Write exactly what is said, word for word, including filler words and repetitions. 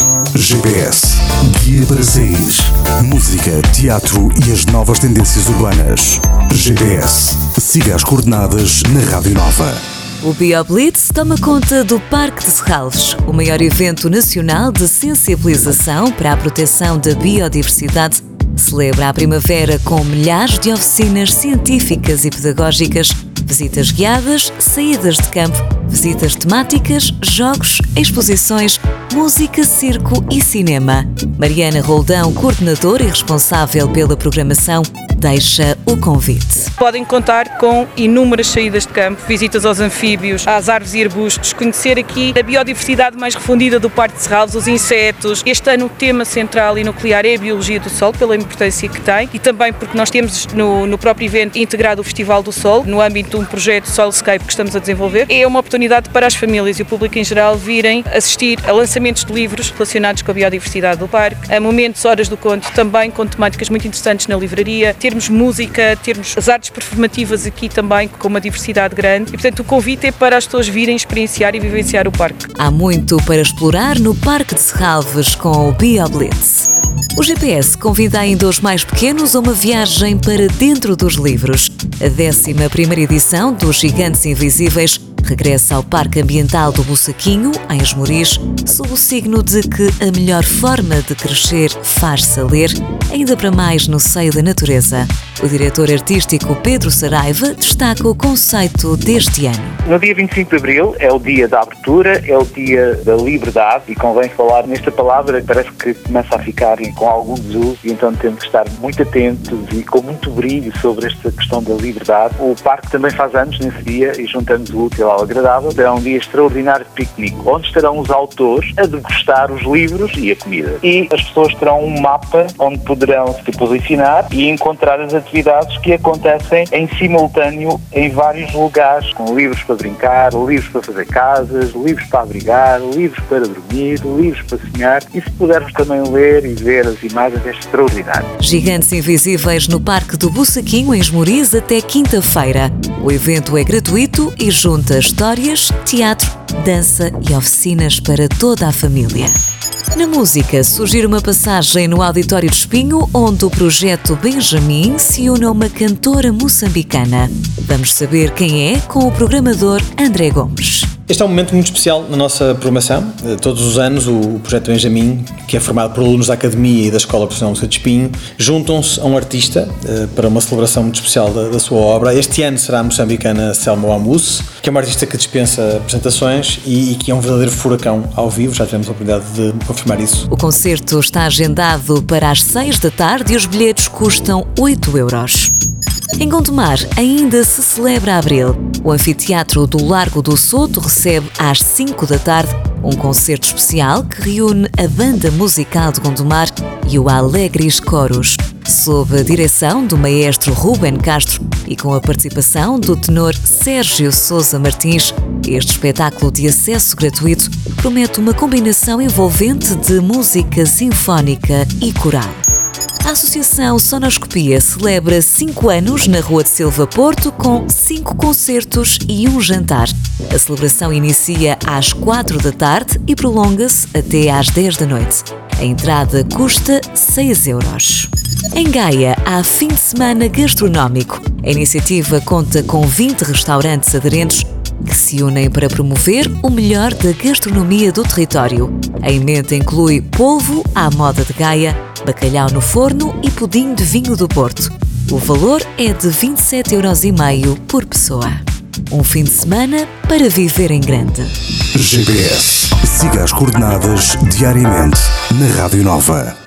G P S, guia para sair. Música, teatro e as novas tendências urbanas. G P S, siga as coordenadas na Rádio Nova. O BioBlitz toma conta do Parque de Serralves, o maior evento nacional de sensibilização para a proteção da biodiversidade. Celebra a primavera com milhares de oficinas científicas e pedagógicas, visitas guiadas, saídas de campo, visitas temáticas, jogos, exposições, música, circo e cinema. Mariana Roldão, coordenadora e responsável pela programação, deixa o convite. Podem contar com inúmeras saídas de campo, visitas aos anfíbios, às árvores e arbustos, conhecer aqui a biodiversidade mais refundida do Parque de Serralves, os insetos. Este ano o tema central e nuclear é a biologia do solo, pela importância que tem, e também porque nós temos no, no próprio evento integrado o Festival do Solo, no âmbito de um projeto Soilscape que estamos a desenvolver. É uma oportunidade para as famílias e o público em geral virem assistir a lançamentos de livros relacionados com a biodiversidade do parque, a momentos, horas do conto, também com temáticas muito interessantes na livraria, termos música, termos as artes performativas aqui também com uma diversidade grande, e portanto o convite é para as pessoas virem experienciar e vivenciar o parque. Há muito para explorar no Parque de Serralves com o BioBlitz. O G P S convida ainda os mais pequenos a uma viagem para dentro dos livros. A décima primeira edição dos Gigantes Invisíveis regressa ao Parque Ambiental do Bussaquinho, em Esmoriz, sob o signo de que a melhor forma de crescer faz-se a ler, ainda para mais no seio da natureza. O diretor artístico Pedro Saraiva destaca o conceito deste ano. No dia vinte e cinco de Abril é o dia da abertura, é o dia da liberdade, e convém falar nesta palavra, parece que começa a ficar com algum desuso, e então temos que estar muito atentos e com muito brilho sobre esta questão da liberdade. O parque também faz anos nesse dia e juntamos o útil ao agradável. Será um dia extraordinário de piquenique, onde estarão os autores a degustar os livros e a comida. E as pessoas terão um mapa onde poderão se posicionar e encontrar as atividades que acontecem em simultâneo em vários lugares, com livros para brincar, livros para fazer casas, livros para abrigar, livros para dormir, livros para sonhar, e se pudermos também ler e ver as imagens é extraordinário. Gigantes Invisíveis no Parque do Bussaquinho, em Esmoriz, até quinta-feira. O evento é gratuito e junta histórias, teatro, dança e oficinas para toda a família. Na música, surgir uma passagem no Auditório de Espinho, onde o projeto Benjamin se une a uma cantora moçambicana. Vamos saber quem é com o programador André Gomes. Este é um momento muito especial na nossa programação. Todos os anos o projeto Benjamin, que é formado por alunos da Academia e da Escola Profissional de Música de Espinho, juntam-se a um artista para uma celebração muito especial da, da sua obra. Este ano será a moçambicana Selma Wamus, que é uma artista que dispensa apresentações e, e que é um verdadeiro furacão ao vivo. Já tivemos a oportunidade de confirmar isso. O concerto está agendado para as seis da tarde e os bilhetes custam oito euros. Em Gondomar ainda se celebra Abril. O anfiteatro do Largo do Soto recebe às cinco da tarde um concerto especial que reúne a Banda Musical de Gondomar e o Alegres Coros, sob a direção do maestro Rubén Castro e com a participação do tenor Sérgio Sousa Martins. Este espetáculo de acesso gratuito promete uma combinação envolvente de música sinfónica e coral. A Associação Sonoscopia celebra cinco anos na Rua de Silva Porto com cinco concertos e um jantar. A celebração inicia às quatro da tarde e prolonga-se até às dez da noite. A entrada custa seis euros. Em Gaia há fim de semana gastronómico. A iniciativa conta com vinte restaurantes aderentes que se unem para promover o melhor da gastronomia do território. A emenda inclui polvo à moda de Gaia, bacalhau no forno e pudim de vinho do Porto. O valor é de vinte e sete euros e meio por pessoa. Um fim de semana para viver em grande. G P S. Siga as coordenadas diariamente na Rádio Nova.